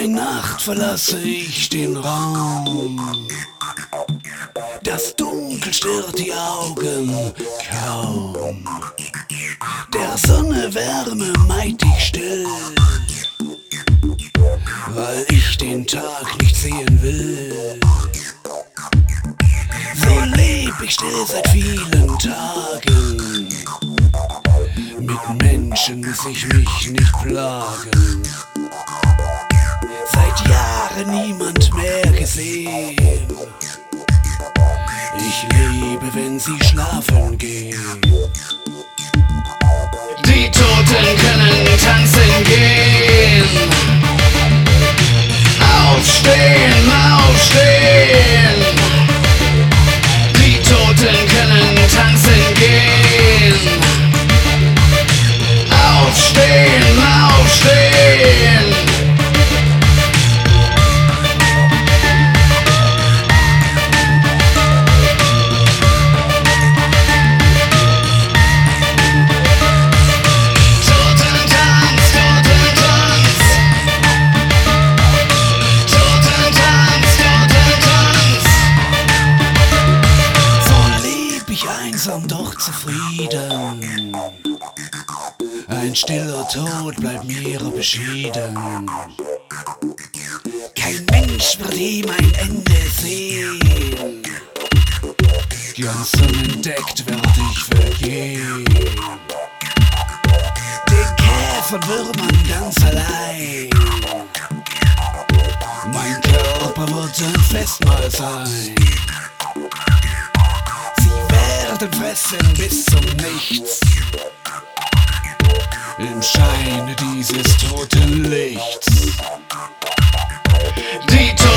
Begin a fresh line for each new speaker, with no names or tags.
Nacht verlasse ich den Raum. Das Dunkel stört die Augen kaum. Der Sonne Wärme meid ich still, weil ich den Tag nicht sehen will. So leb ich still seit vielen Tagen, mit Menschen muss ich mich nicht plagen. Seit Jahren niemand mehr gesehen. Ich lebe, wenn sie schlafen gehen. Die Toten können tanzen gehen. Aufstehen, aufstehen. Die Toten können tanzen gehen. Aufstehen, aufstehen. Einsam, doch zufrieden. Ein stiller Tod bleibt mir beschieden. Kein Mensch wird je mein Ende sehen. Ganz unentdeckt werd ich vergehen. Den Käfern wird man ganz allein. Mein Körper wird ein Festmahl sein. Den fressen bis zum Nichts, im Scheine dieses toten Lichts. Die